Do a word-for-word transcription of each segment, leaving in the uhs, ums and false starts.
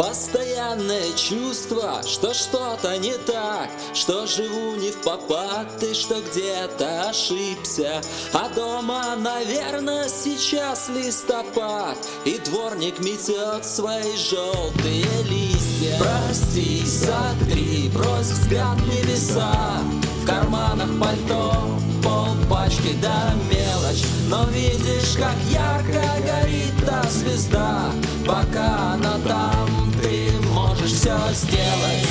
Постоянное чувство, что что-то не так, что живу не впопад и что где-то ошибся. А дома, наверное, сейчас листопад, и дворник метет свои желтые листья. Прости, сотри, брось взгляд в небеса, в карманах пальто полпачки да мелочь. Но видишь, как ярко горит та звезда, пока она там, ты можешь все сделать.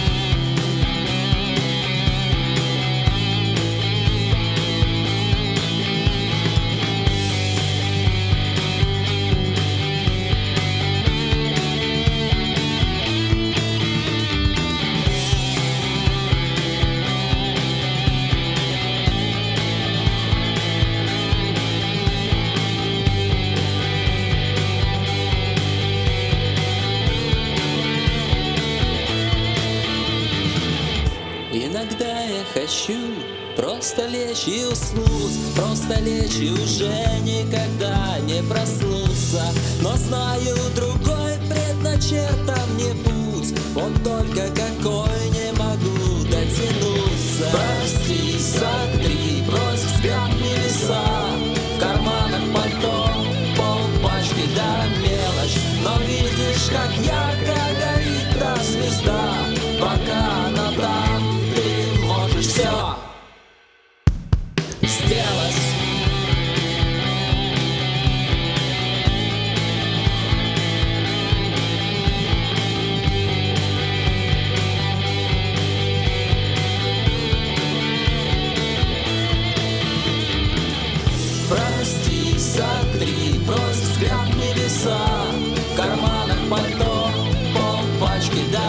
Иногда я хочу просто лечь и уснуть, просто лечь и уже никогда не проснуться. Но знаю, другой предначертан мне путь, вот только какой не могу дотянуться. Прости, сотри, брось взгляд в небеса, в карманах пальто полпачки да мелочь. Но видишь, как ярко горит та звезда, пока она там, все сделать. Прости, сотри, брось взгляд в небеса, в карманах пальто полпачки да